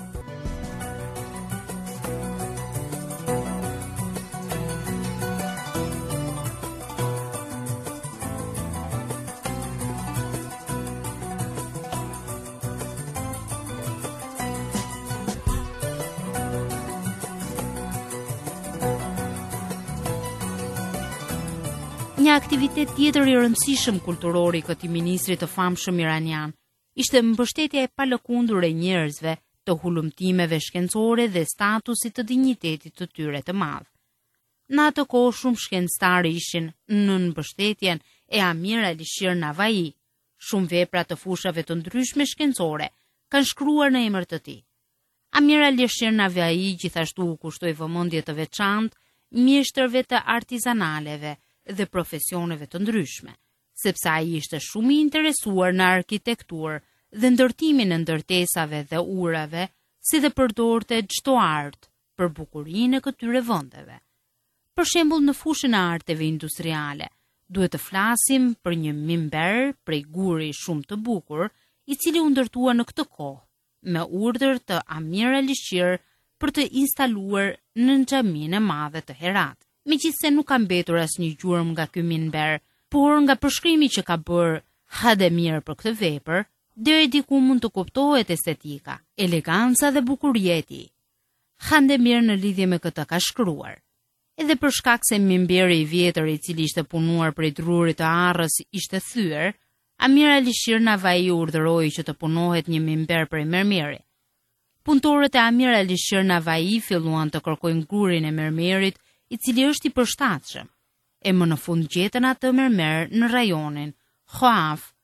Një aktivitet tjetër i rëndësishëm kulturor i këtij ministri të famshëm iranian ishte mbështetja e palëkundur e njerëzve të hulumtimeve shkencore dhe statusit të dinjitetit të tyre të madh. Në atë kohë shumë shkencëtarë ishin në mbështetjen e Amir Alishir Navai. Shumë vepra të fushave të ndryshme shkencore kanë shkruar në emër të tij. Amir Alishir Navai gjithashtu u kushtoi vëmendje të veçantë mjeshtërve të artizanaleve dhe profesioneve të ndryshme, sepse ai ishte shumë i interesuar në arkitekturë dhe ndërtimin e ndërtesave dhe urave, si dhe përdorte çdo art për bukurinë e këtyre vendeve. Për shembull, në fushën e arteve industriale, duhet të flasim për një mimber prej guri shumë të bukur, i cili u ndërtua në këtë kohë, me urdhër të Amir Alishir për të instaluar në xhaminë e madhe të Herat. Megjithse nuk ka mbetur asnjë gjurmë nga ky minber, por nga përshkrimi që ka bërë Hademir për këtë vepër, deri diku mund të kuptohet estetika, eleganca dhe bukuria e tij. Hademir në lidhje me këtë ka shkruar: edhe për shkak se minberi i vjetër i cili ishte punuar prej drurit të arrës ishte thyer, Amir Alishir Navai urdhëroi që të punohet një minber prej mermeri. Punëtorët e Amir Alishir Navai filluan të kërkojnë gurin e mermerit, i cili është i përshtatshëm, e më në fund gjetën atë mermer në rajonin Khoaf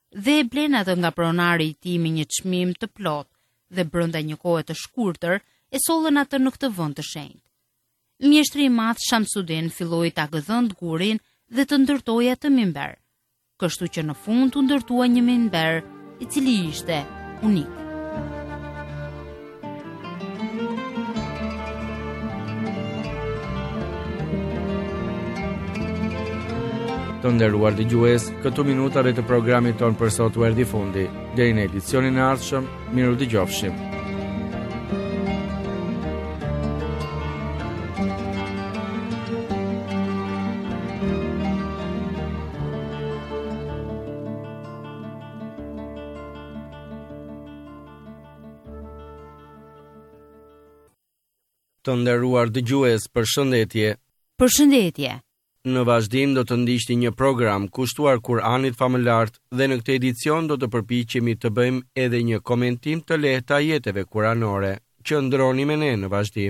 dhe e blen atë nga pronari i tij me një çmim të plot dhe brenda një kohe të shkurtër e sollën atë në këtë vend të shenjtë. Mjeshtri i madh Shamsudin filloi ta gëdhënt gurin dhe të ndërtoi atë minber, kështu që në fund u ndërtua një minber i cili ishte unik. Të nderuar dëgjues, këto minutave të programit ton për sot u erdhi fundi. Deri në edicionin e ardhshëm, miru dëgjofshim. Të nderuar dëgjues, përshëndetje. Përshëndetje. Në vazhdim do të ndiqni një program kushtuar Kur'anit famëlar dhe në këtë edicion do të përpiqemi të bëjmë edhe një komentim të lehtë të ajeteve kuranore. Qëndroni me ne në vazhdim.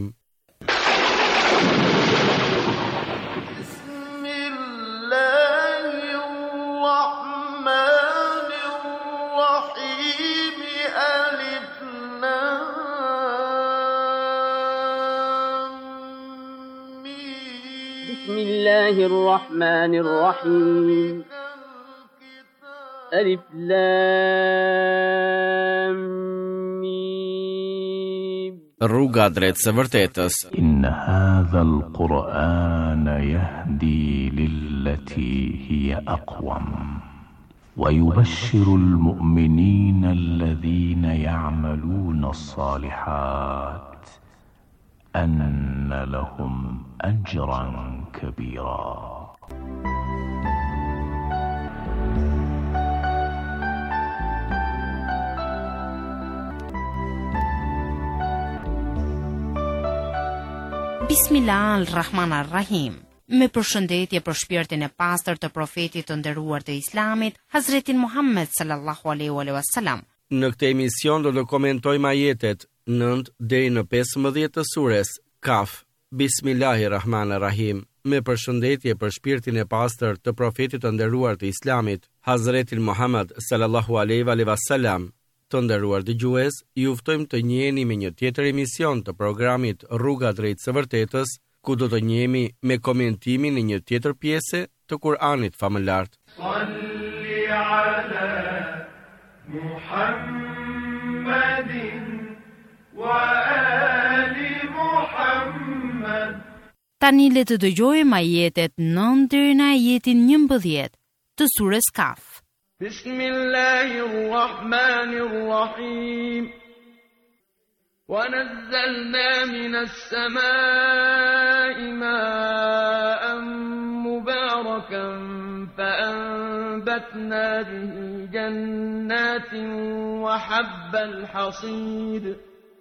بسم الله الرحمن الرحيم ألف لام ميم Rruga drejt së vërtetës. إن هذا القرآن يهدي للتي هي أقوم ويبشر المؤمنين الذين يعملون الصالحات أن لهم أجرا كبيرا. Bismillahirrahmanirrahim. Me përshëndetje për shpirtin e pastër të profetit të nderuar të Islamit, Hazretin Muhammed sallallahu alaihi wasallam. Në këtë emision do të komentojmë ajetet 9 deri në 15 të sures Kaf. Bismillahirrahmanirrahim. Me përshëndetje për shpirtin e pastër të profetit të nderuar të Islamit, Hazretin Muhammed sallallahu alaihi wasallam. Të nderuar dëgjues, ju ftojmë të njiheni me një tjetër emision të programit Rruga drejt së vërtetës, ku do të njihemi me komentimin e një tjetër pjese të Kur'anit famëlar. Salli ala Muhammedin wa ali Muhammed. Tani le të dëgjojmë ajetet 9 deri në ajetin 11 të sures Kaf. بسم الله الرحمن الرحيم ونزلنا من السماء ماء مباركا فأنبتنا به جنات وحب الحصيد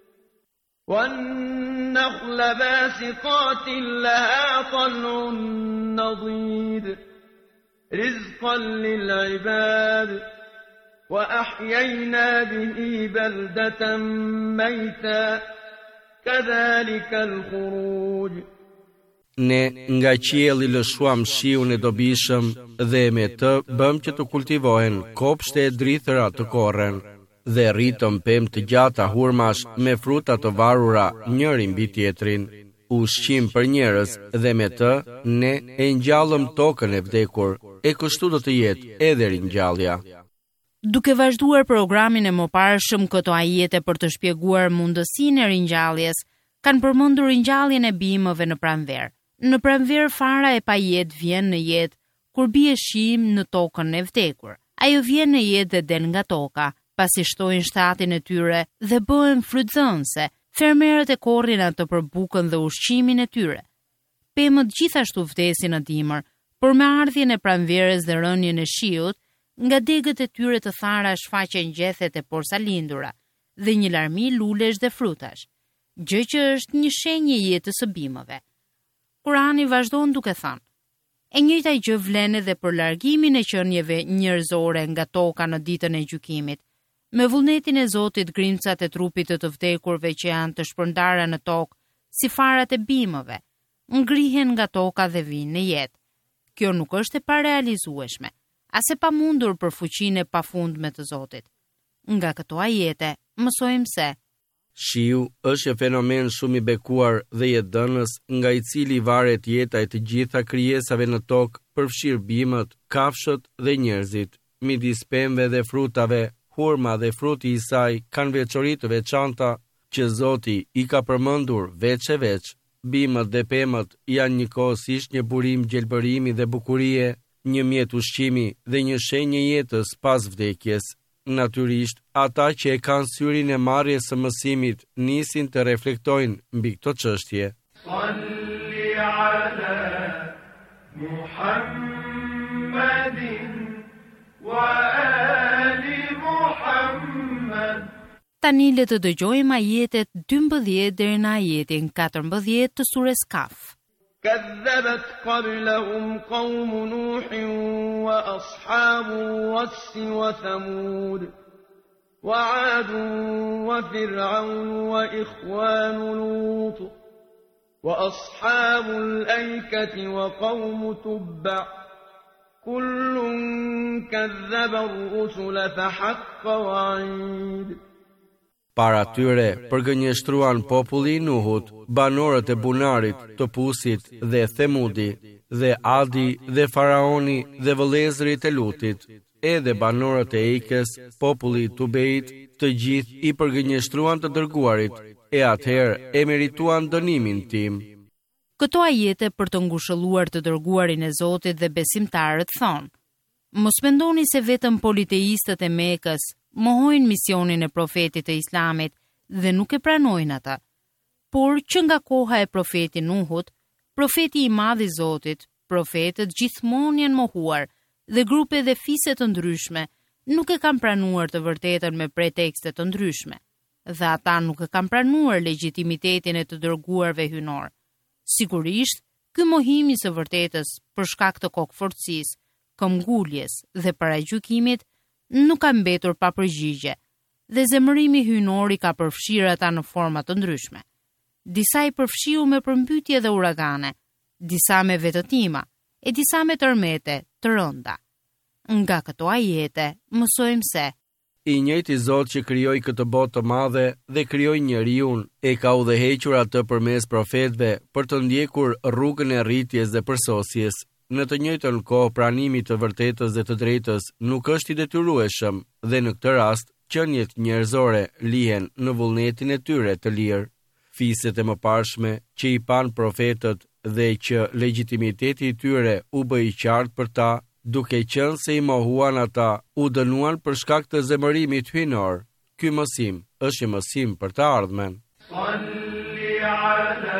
والنخل باسقات لها طلع نضيد رزقا للعباد وأحيينا به بلدة ميتا كذلك الخروج. Ne nga qielli lëshuam shiun e dobishëm dhe me të bëm që të kultivohen kopshte e drithëra të korren dhe rritëm pemë të gjata hurmash me fruta të varura njëri mbi tjetrin, ushqim për njerëz dhe me të ne e ngjallëm tokën e vdekur, e kështu do të jetë edhe ringjallja. Duke vazhduar programin e mëparshëm, këto ajete për të shpjeguar mundësinë e ringjalljes kanë përmendur ringjalljen e bimëve në pranverë. Në pranverë fara e pajet vjen në jetë kur bie shim në tokën e vdekur. Ajo vjen në jetë dhe del nga toka, pasi shtojnë shtatin e tyre dhe bëhen frytëdhënëse. Fermerët e korrin atë për bukën dhe ushqimin e tyre. Pemët gjithashtu vdesin në dimër, por me ardhjen e pranverës dhe rënien e shiut, nga degët e tyre të thara shfaqen gjethet e porsalindura dhe një larmi lulesh dhe frutash, gjë që është një shenjë e jetës së bimëve. Kurani vazhdon duke thënë: e njëjta gjë vlen edhe për largimin e qenieve njerëzore nga toka në ditën e gjykimit. Me vullnetin e Zotit, grimcat e trupit të vdekurve që janë të shpërndara në tokë, si farat e bimëve, ngrihen nga toka dhe vinë në jetë. Kjo nuk është e parealizueshme. as e pamundur për fuqinë e pafundme të Zotit. Nga këto ajete mësojmë se shiu është një fenomen shumë i bekuar dhe jetëdënës, nga i cili varet jeta e të gjitha krijesave në tokë, përfshirë bimët, kafshët dhe njerëzit. Midis pemëve dhe frutave, hurma dhe fruti i saj kanë veçori të veçanta që Zoti i ka përmendur veç e veç. Bimët dhe pemët janë njëkohësisht një burim gjelbërimi dhe bukurie, një mjet ushqimi dhe një shenjë jetës pas vdekjes. Natyrisht, ata që e kanë syrin e marrjes së mësimit nisin të reflektojnë mbi këto çështje. Salli ala Muhammedin wa ali Muhammed. Tani le të dëgjojmë ajetet 12 deri në ajetin 14 të surës Kaf. كذبت قبلهم قوم نوح وأصحاب الرس وثمود وعاد وفرعون وإخوان لوط وأصحاب الأيكة وقوم تبع كل كذب الرسل فحق وعيد. Para tyre përgënjeshtruan populli i Nuhut, banorët e Bunarit, të Pusit dhe Themudi, dhe Adi dhe Faraoni dhe vëllezërit e Lutit, edhe banorët e Eikës, populli i Tubeit, të gjithë i përgënjeshtruan të dërguarit, e atëherë e merituan dënimin tim. Këto ajete për të ngushëlluar të dërguarin e Zotit dhe besimtarët thonë: mos mendoni se vetëm politeistët e Mekës mohojnë misionin e profetit të Islamit dhe nuk e pranojnë ata, por që nga koha e profetit Nuhut, profeti i madh i Zotit, profetët gjithmonë janë mohuar dhe grupe dhe fise të ndryshme nuk e kanë pranuar të vërtetën me pretekste të ndryshme, dhe ata nuk e kanë pranuar legjitimitetin e të dërguarve hynor. Sigurisht, ky mohim i së vërtetës për shkak të kokëfortësisë, këmbguljes dhe paragjykimit nuk ka mbetur pa përgjigje, dhe zemërimi hynor i ka përfshirë ata në forma të ndryshme. Disa i përfshiu me përmbytje dhe uragane, disa me vetëtima, e disa me tërmete të rënda. Nga këto ajete mësojmë se I njëjti Zot që krijoi këtë botë të madhe dhe krijoi njeriun, e ka udhëhequr atë përmes profetëve për të ndjekur rrugën e rritjes dhe përsosjes. Në të njëjtën kohë, pranimi të vërtetës dhe të drejtës nuk është i detyrueshëm, dhe në këtë rast, qeniet njerëzore lihen në vullnetin e tyre të lirë. Fiset e mëparshme që i pan profetët dhe që legitimiteti i tyre u bë i qartë për ta, duke qenë se i mohuan ata, u dënuan për shkak të zemërimit hynor. Ky mësim është një mësim për të ardhmen. Salli ala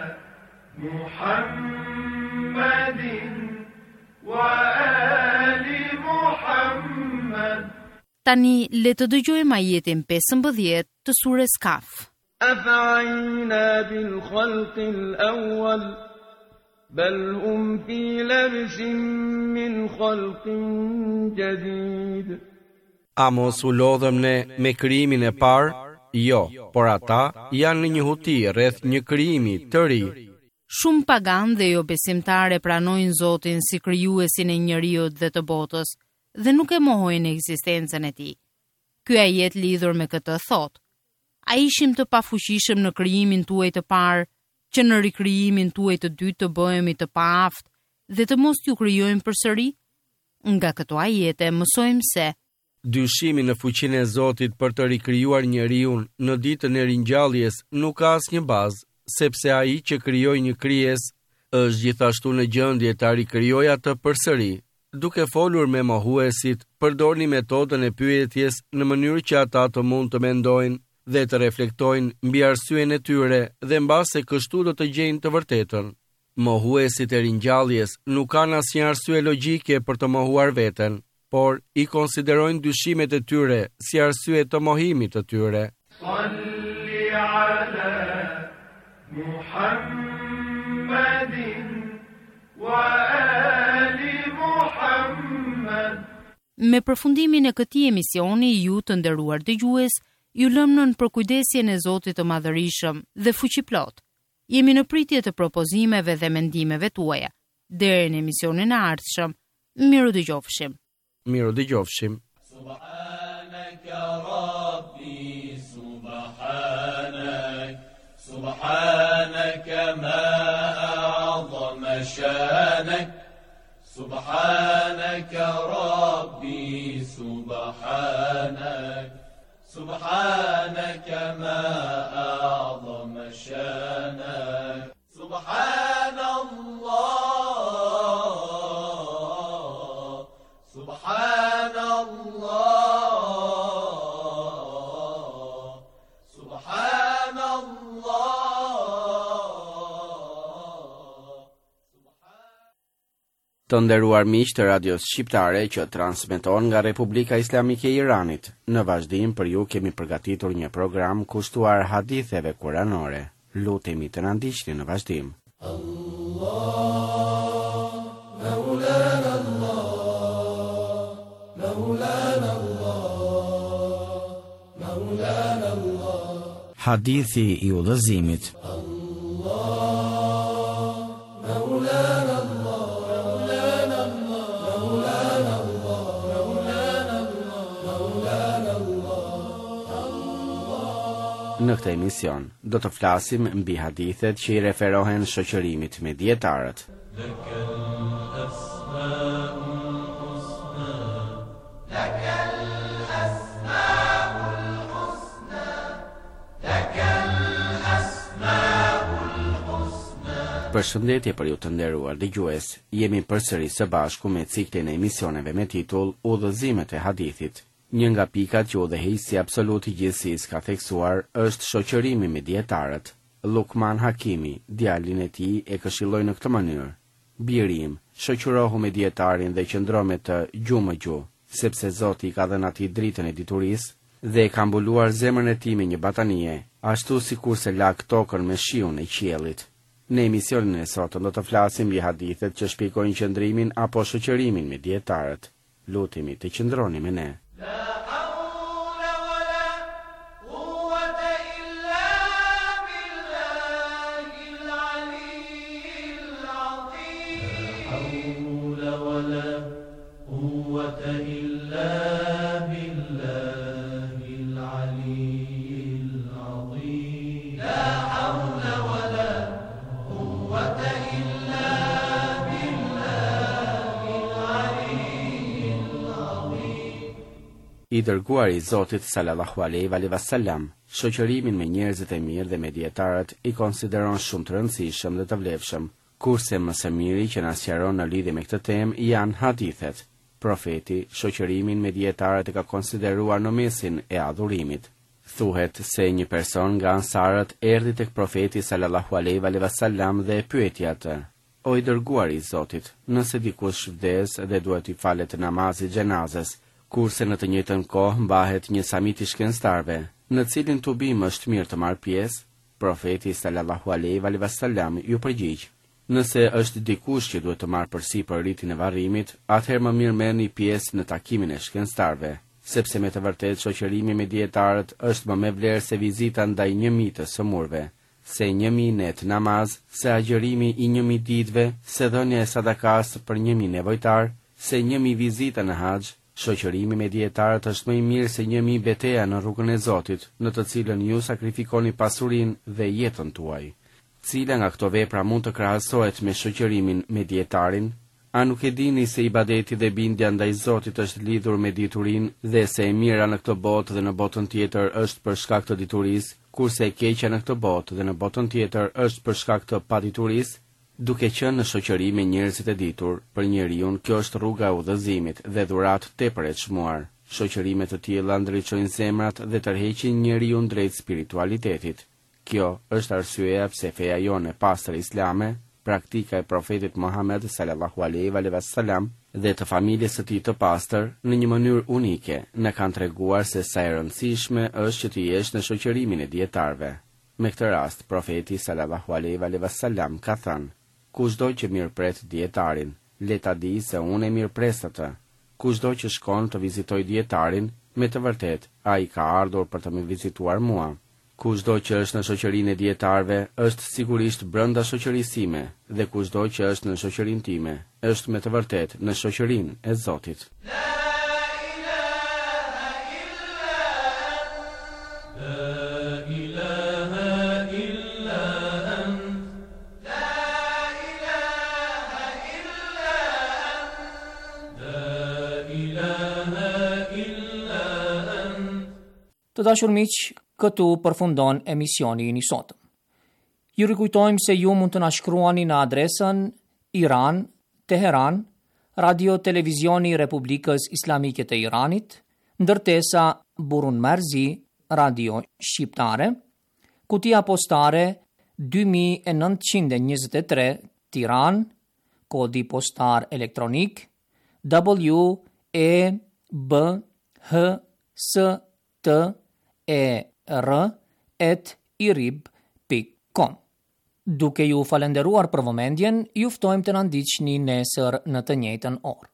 Muhammedin wa ali Muhammed. Tani le të dëgjojmë ajetin 15 të surës Kaf. أفعينا بالخلق الأول بل هم في لبس من خلق جديد. A mos u lodhëm ne me krijimin e parë? Jo, por ata janë në një huti rreth një krijimi të ri. Shumë pagan dhe jo besimtare pranojnë Zotin si krijuesin e njeriut dhe të botës dhe nuk e mohojnë ekzistencën e tij. Ky ajet lidhur me këtë thotë: a ishim të pafuqishëm në krijimin tuaj të parë, që në rikrijimin tuaj të dytë të bëhemi të paaftë dhe të mos t'ju krijojmë përsëri? Nga këto ajete mësojmë se dyshimi në fuqinë e Zotit për të rikrijuar njeriu në ditën e ringjalljes nuk ka asnjë bazë, sepse ai që krijoi një krijesë është gjithashtu në gjendje ta rikrijojë atë përsëri. Duke folur me mohuesit, përdorni metodën e pyetjes në mënyrë që ata të mund të mendojnë dhe të reflektojnë mbi arsyeën e tyre dhe mbase kështu do të gjejnë të vërtetën. Mohuesit e ringjalljes nuk kanë asnjë arsye logjike për të mohuar veten, por i konsiderojnë dyshimet e tyre si arsye të mohimit të tyre. Salli ala Muhammedin wa ali Muhammed. Me përfundimin e këtij emisioni, ju të nderuar dëgjues, ju lëm nën përkujdesjen e Zotit të Madhërisëm dhe Fuqiplot. Jemi në pritje të propozimeve dhe mendimeve tuaja. Deri në emisionin e ardhshëm, miru dëgjofshim. Miru dëgjofshim. سبحانك ما أعظم شانك سبحانك ربي سبحانك سبحانك ما أعظم شانك سبحان الله سبحان الله سبحان الله. Të nderuar miq të radios shqiptare që transmeton nga Republika Islamike e Iranit, në vazhdim për ju kemi përgatitur një program kushtuar haditheve kuranore. Lutemi të na ndiqni në vazhdim. Hadithi i udhëzimit. Në këtë emision do të flasim mbi hadithet që i referohen shoqërimit me dietarët. Përshëndetje për ju të nderuar dëgjues, jemi përsëri së bashku me ciklin e emisioneve me titull Udhëzimet e hadithit. Një nga pikat që udhëheqësi absolut i gjithësisë ka theksuar është shoqërimi me dietarët. Lukman Hakimi, djalin e tij, e këshilloi në këtë mënyrë: "Biri im, shoqërohu me dietarin dhe qëndro me të gjumë me gjuhë, sepse Zoti i ka dhënë atij dritën e diturisë dhe e ka mbuluar zemrën e tij me një batanie, ashtu sikurse lak tokën me shiun e qiellit." Në emisionin e sotëm do të flasim mbi hadithet që shpjegojnë qëndrimin apo shoqërimin me dietarët. Lutemi të qëndroni me ne. I dërguari i Zotit sallallahu alaihi wasallam, shoqërimin me njerëzit e mirë dhe me dietarët i konsideron shumë të rëndësishëm dhe të vlefshëm, kurse më së miri që na sqaron në lidhje me këtë temë janë hadithet. Profeti shoqërimin me dietarët e ka konsideruar në mesin e adhurimit. Thuhet se një person nga ansarët erdhi tek profeti sallallahu alaihi wasallam dhe e pyeti atë: "O i dërguari i Zotit, nëse dikush vdes dhe duhet i falet namazi xhenazës, kurse në të njëjtën kohë mbahet një samit i shkencëtarëve, në cilin tubim është mirë të marrë pjesë?" Profeti sallallahu alaihi wasallam ju përgjigj: "Nëse është dikush që duhet të marrë përsipër ritin e varrimit, atëherë më mirë merrni pjesë në takimin e shkencëtarëve, sepse me të vërtetë shoqërimi me dietarët është më me vlerë se vizita ndaj 1000 të sëmurve, se 1000 net namaz, se agjërimi i 1000 ditëve, se dhënia e sadakas për 1000 nevojtar, se 1000 vizita në haxh. Shoqërimi me dietarët është më i mirë se 1000 betejë në rrugën e Zotit, në të cilën ju sakrifikoni pasurinë dhe jetën tuaj. Cila nga këto vepra mund të krahasohet me shoqërimin me dietarin? A nuk e dini se ibadeti dhe bindja ndaj Zotit është lidhur me diturinë dhe se e mira në këtë botë dhe në botën tjetër është për shkak të diturisë, kurse e keqja në këtë botë dhe në botën tjetër është për shkak të paditurisë? Duke qenë në shoqëri me njerëzit e ditur, për njeriu kjo është rruga e udhëzimit dhe dhuratë tepër e çmuar. Shoqërime të tilla ndriçojnë zemrat dhe tërheqin njeriu drejt spiritualitetit. Kjo është arsyeja pse feja jonë e pastër islame, praktika e profetit Muhammed sallallahu alaihi wasallam dhe të familjes së tij të pastër, në një mënyrë unike na kanë treguar se sa e rëndësishme është që të jesh në shoqërimin e dietarëve. Me këtë rast, profeti sallallahu alaihi wasallam ka thënë: "Kushdo që mirëpret dietarin, le ta di se unë e mirëpres atë. Kushdo që shkon të vizitojë dietarin, me të vërtetë ai ka ardhur për të më vizituar mua. Kushdo që është në shoqërinë e dietarëve, është sigurisht brenda shoqërisë time, dhe kushdo që është në shoqërinë time, është me të vërtetë në shoqërinë e Zotit." Të dashur miq, këtu përfundon emisioni i sotëm. Ju rikujtojmë se ju mund të na shkruani në adresën Iran, Teheran, Radio Televizioni i Republikës Islamike të Iranit, ndërtesa Burun Merzi, Radio Shqiptare, kutia postare 2923 Tiranë, kodi postar elektronik WEBHSTER@irib.com. Duke ju falenderuar për vëmendjen, ju ftojmë të na ndiqni nesër në të njëjtën orë.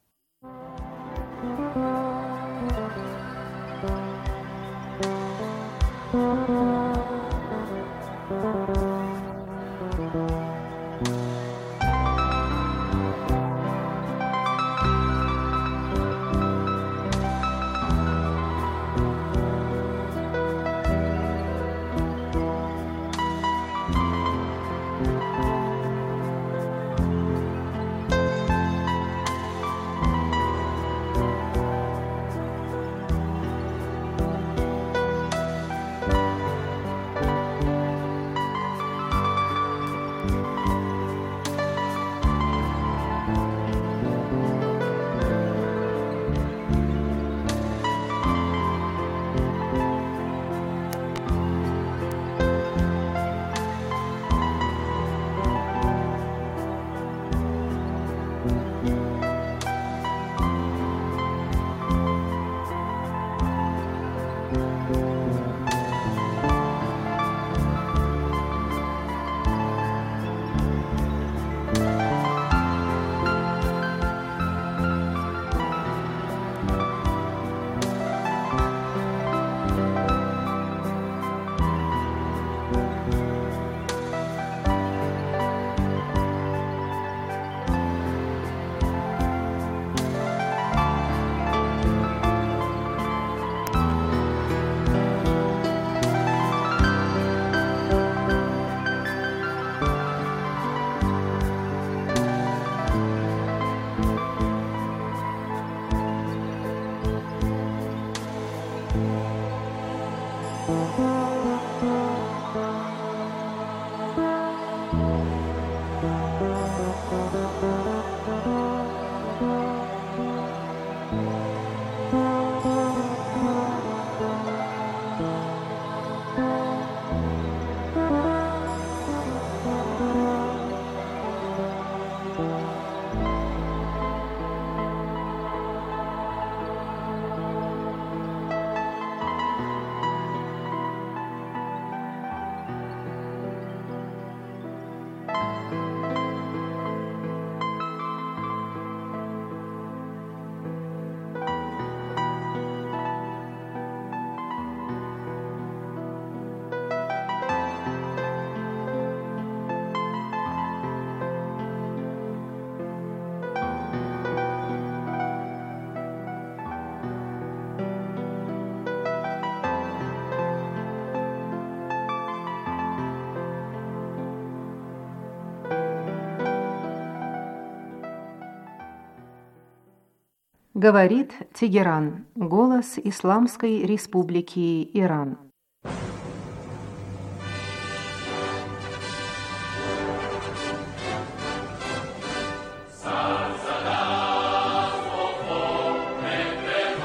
Говорит Тегеран, голос Исламской Республики Иран.